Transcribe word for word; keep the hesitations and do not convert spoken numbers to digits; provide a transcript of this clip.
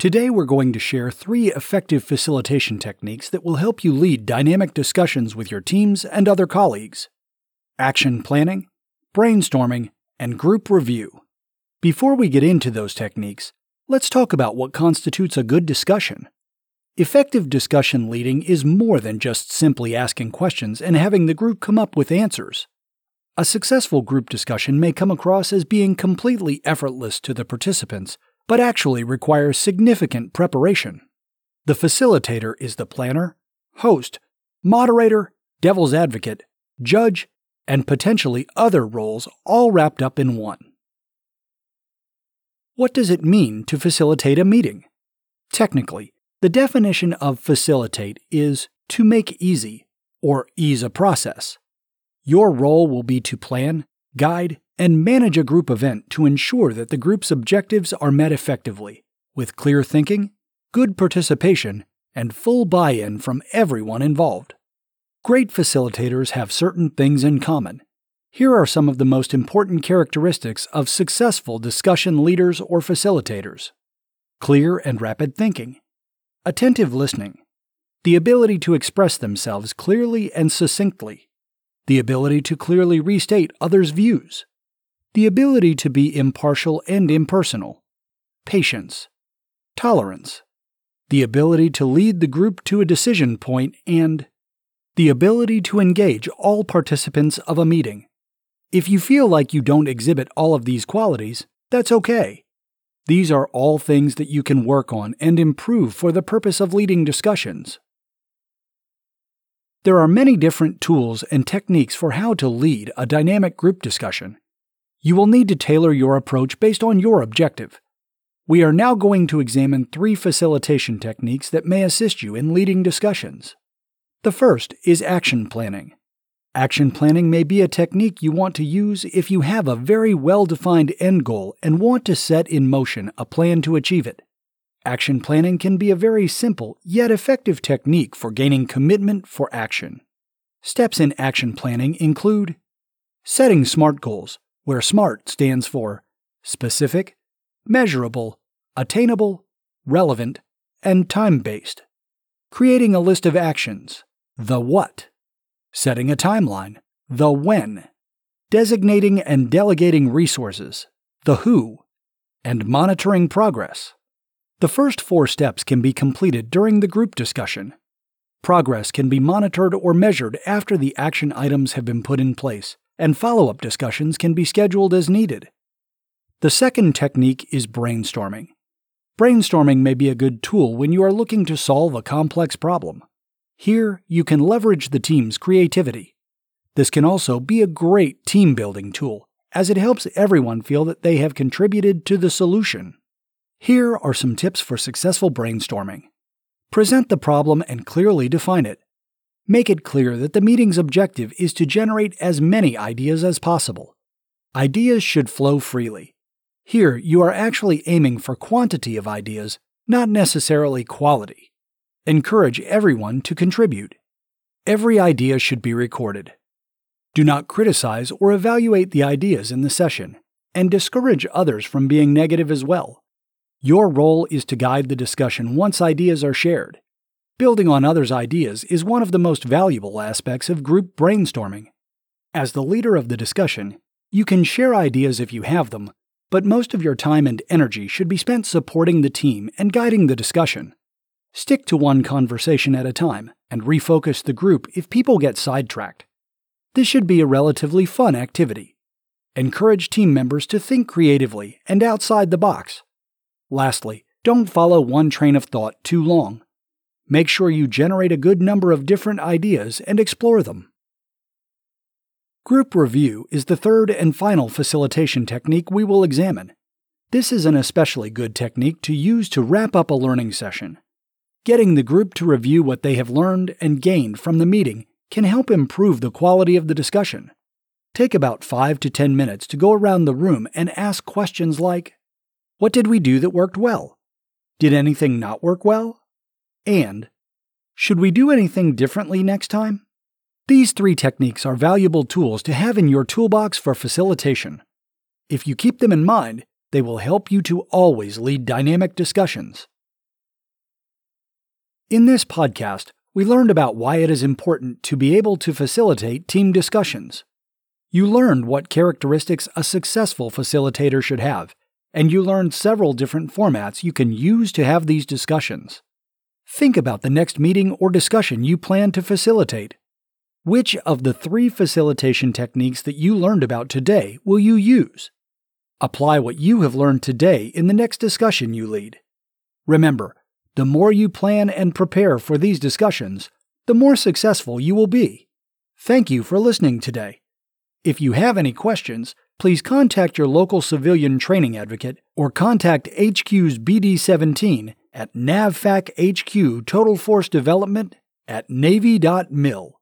Today we're going to share three effective facilitation techniques that will help you lead dynamic discussions with your teams and other colleagues: action planning, brainstorming, and group review. Before we get into those techniques, let's talk about what constitutes a good discussion. Effective discussion leading is more than just simply asking questions and having the group come up with answers. A successful group discussion may come across as being completely effortless to the participants, but actually requires significant preparation. The facilitator is the planner, host, moderator, devil's advocate, judge, and potentially other roles all wrapped up in one. What does it mean to facilitate a meeting? Technically, the definition of facilitate is to make easy or ease a process. Your role will be to plan, guide, and manage a group event to ensure that the group's objectives are met effectively, with clear thinking, good participation, and full buy-in from everyone involved. Great facilitators have certain things in common. Here are some of the most important characteristics of successful discussion leaders or facilitators: clear and rapid thinking, attentive listening, the ability to express themselves clearly and succinctly, the ability to clearly restate others' views, the ability to be impartial and impersonal, patience, tolerance, the ability to lead the group to a decision point, and the ability to engage all participants of a meeting. If you feel like you don't exhibit all of these qualities, that's okay. These are all things that you can work on and improve for the purpose of leading discussions. There are many different tools and techniques for how to lead a dynamic group discussion. You will need to tailor your approach based on your objective. We are now going to examine three facilitation techniques that may assist you in leading discussions. The first is action planning. Action planning may be a technique you want to use if you have a very well-defined end goal and want to set in motion a plan to achieve it. Action planning can be a very simple yet effective technique for gaining commitment for action. Steps in action planning include setting SMART goals, where SMART stands for specific, measurable, attainable, relevant, and time-based. Creating a list of actions, the what. Setting a timeline, the when. Designating and delegating resources, the who. And monitoring progress. The first four steps can be completed during the group discussion. Progress can be monitored or measured after the action items have been put in place, and follow-up discussions can be scheduled as needed. The second technique is brainstorming. Brainstorming may be a good tool when you are looking to solve a complex problem. Here, you can leverage the team's creativity. This can also be a great team-building tool, as it helps everyone feel that they have contributed to the solution. Here are some tips for successful brainstorming. Present the problem and clearly define it. Make it clear that the meeting's objective is to generate as many ideas as possible. Ideas should flow freely. Here, you are actually aiming for quantity of ideas, not necessarily quality. Encourage everyone to contribute. Every idea should be recorded. Do not criticize or evaluate the ideas in the session, and discourage others from being negative as well. Your role is to guide the discussion once ideas are shared. Building on others' ideas is one of the most valuable aspects of group brainstorming. As the leader of the discussion, you can share ideas if you have them, but most of your time and energy should be spent supporting the team and guiding the discussion. Stick to one conversation at a time and refocus the group if people get sidetracked. This should be a relatively fun activity. Encourage team members to think creatively and outside the box. Lastly, don't follow one train of thought too long. Make sure you generate a good number of different ideas and explore them. Group review is the third and final facilitation technique we will examine. This is an especially good technique to use to wrap up a learning session. Getting the group to review what they have learned and gained from the meeting can help improve the quality of the discussion. Take about five to ten minutes to go around the room and ask questions like, what did we do that worked well? Did anything not work well? And, should we do anything differently next time? These three techniques are valuable tools to have in your toolbox for facilitation. If you keep them in mind, they will help you to always lead dynamic discussions. In this podcast, we learned about why it is important to be able to facilitate team discussions. You learned what characteristics a successful facilitator should have, and you learned several different formats you can use to have these discussions. Think about the next meeting or discussion you plan to facilitate. Which of the three facilitation techniques that you learned about today will you use? Apply what you have learned today in the next discussion you lead. Remember, the more you plan and prepare for these discussions, the more successful you will be. Thank you for listening today. If you have any questions, please contact your local civilian training advocate or contact H Q's B D seventeen at NAVFAC H Q Total Force Development at Navy dot mil.